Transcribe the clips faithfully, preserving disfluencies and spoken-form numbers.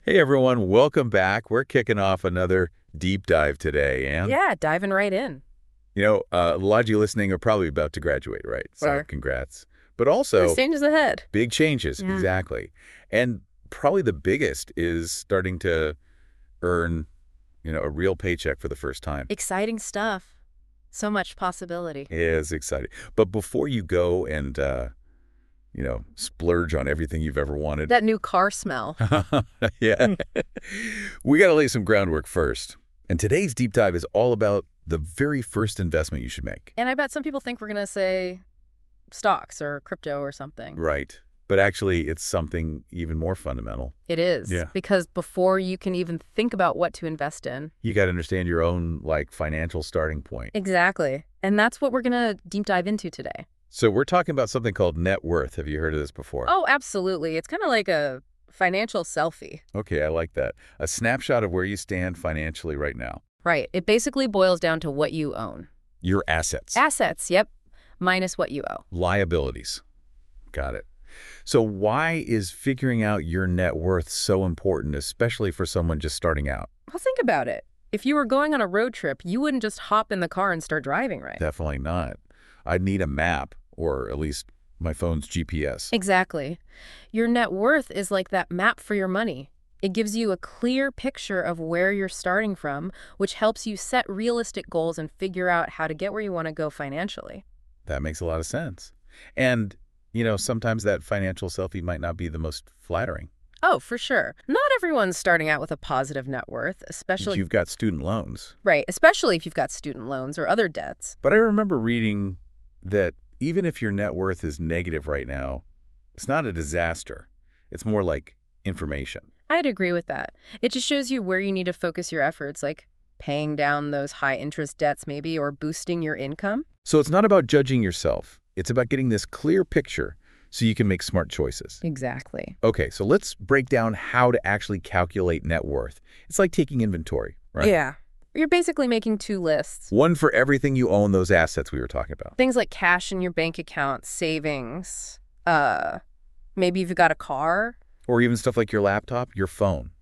Hey everyone, welcome back. We're kicking off another deep dive today, and Yeah, diving right in. you know, uh, a lot of you listening are probably about to graduate, right? So Sure. congrats. But The also, stage is ahead. big changes, Yeah. exactly. And probably the biggest is starting to earn, you know, a real paycheck for the first time. Exciting stuff. So much possibility. Is exciting. But before you go and, uh, you know, splurge on everything you've ever wanted, That new car smell. yeah, we got to lay some groundwork first. And today's deep dive is all about the very first investment you should make. And I bet some people think we're going to say stocks or crypto or something. Right. But actually, it's something even more fundamental. It is. Yeah. Because before you can even think about what to invest in. You got to understand your own, like, financial starting point. Exactly. And that's what we're going to deep dive into today. So we're talking about something called net worth. Have you heard of this before? Oh, absolutely. It's kind of like a financial selfie. Okay, I like that. A snapshot of where you stand financially right now. Right. It basically boils down to what you own. Your assets. Assets, yep, minus what you owe. Liabilities. Got it. So why is figuring out your net worth so important, especially for someone just starting out? Well, think about it. If you were going on a road trip, you wouldn't just hop in the car and start driving, right? Definitely not. I'd need a map, or at least my phone's G P S. Exactly. Your net worth is like that map for your money. It gives you a clear picture of where you're starting from, which helps you set realistic goals and figure out how to get where you want to go financially. That makes a lot of sense. And, you know, sometimes that financial selfie might not be the most flattering. Oh, for sure. Not everyone's starting out with a positive net worth, especially You've got student loans. right, especially if you've got student loans or other debts. But I remember reading that even if your net worth is negative right now, it's not a disaster. It's more like information. I'd agree with that. It just shows you where you need to focus your efforts, like paying down those high interest debts maybe, or boosting your income. So it's not about judging yourself. It's about getting this clear picture so you can make smart choices. Exactly. Okay, so let's break down how to actually calculate net worth. It's like taking inventory, right? Yeah. You're basically making two lists. One for everything you own, those assets we were talking about. Things like cash in your bank account, savings, uh, maybe you've got a car. Or even stuff like your laptop, your phone.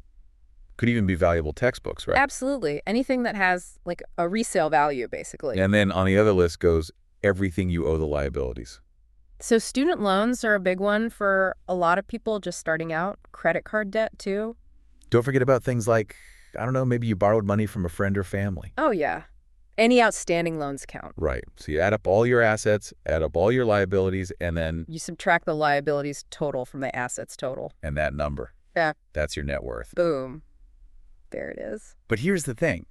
Could even be valuable textbooks, right? Absolutely. Anything that has like a resale value, basically. And then on the other list goes everything you owe the liabilities. So student loans are a big one for a lot of people just starting out. Credit card debt, too. Don't forget about things like, I don't know, maybe you borrowed money from a friend or family. Oh, yeah. Any outstanding loans count. Right. So you add up all your assets, add up all your liabilities, and then, You subtract the liabilities total from the assets total. and that number. Yeah. That's your net worth. Boom. There it is. But here's the thing.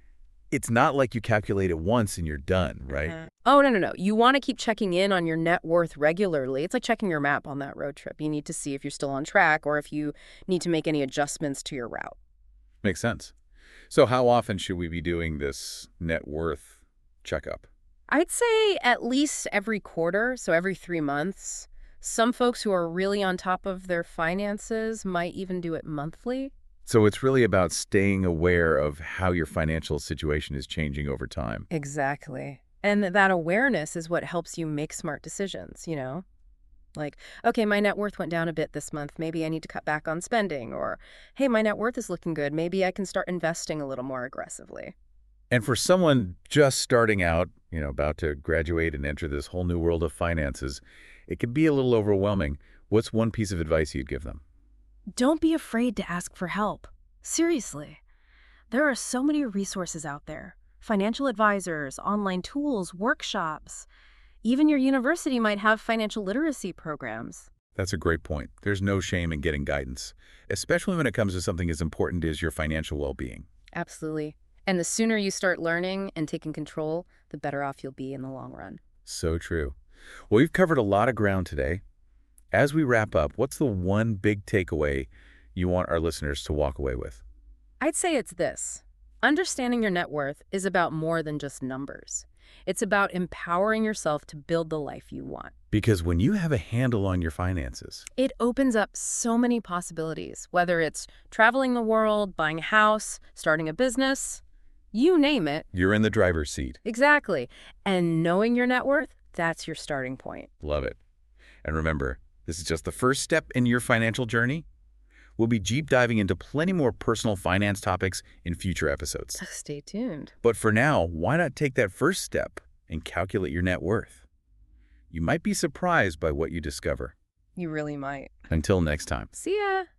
It's not like you calculate it once and you're done, right? Uh, oh, no, no, no. You want to keep checking in on your net worth regularly. It's like checking your map on that road trip. You need to see if you're still on track or if you need to make any adjustments to your route. Makes sense. So how often should we be doing this net worth checkup? I'd say at least every quarter, so every three months. Some folks who are really on top of their finances might even do it monthly. So it's really about staying aware of how your financial situation is changing over time. Exactly. And that awareness is what helps you make smart decisions, you know? Like, okay, my net worth went down a bit this month. Maybe I need to cut back on spending. Or, hey, my net worth is looking good. Maybe I can start investing a little more aggressively. And for someone just starting out, you know, about to graduate and enter this whole new world of finances, it can be a little overwhelming. What's one piece of advice you'd give them? Don't be afraid to ask for help. Seriously. There are so many resources out there. Financial advisors, online tools, workshops. Even your university might have financial literacy programs. That's a great point. There's no shame in getting guidance, especially when it comes to something as important as your financial well-being. Absolutely. And the sooner you start learning and taking control, the better off you'll be in the long run. So true. Well, we've covered a lot of ground today. As we wrap up, what's the one big takeaway you want our listeners to walk away with? I'd say it's this. Understanding your net worth is about more than just numbers. It's about empowering yourself to build the life you want. Because when you have a handle on your finances, It opens up so many possibilities, whether it's traveling the world, buying a house, starting a business, you name it. you're in the driver's seat. Exactly. And knowing your net worth, that's your starting point. Love it. And remember, this is just the first step in your financial journey. We'll be deep diving into plenty more personal finance topics in future episodes. Stay tuned. But for now, why not take that first step and calculate your net worth? You might be surprised by what you discover. You really might. Until next time. See ya!